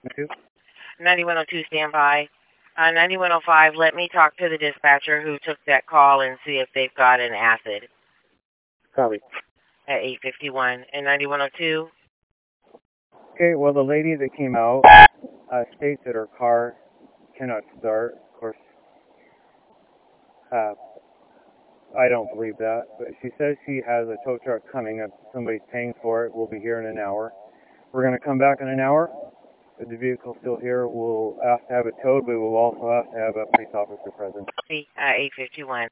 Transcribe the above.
Two. 9102, stand by. 9105, let me talk to the dispatcher who took that call and see if they've got an acid. Copy. At 851. And 9102? Okay, well, the lady that came out states that her car cannot start. Of course, I don't believe that, but she says she has a tow truck coming. If somebody's paying for it, we'll be here in an hour. We're going to come back in an hour. If the vehicle's still here, we'll ask to have it towed, but we'll also have to have a police officer present. See, 851.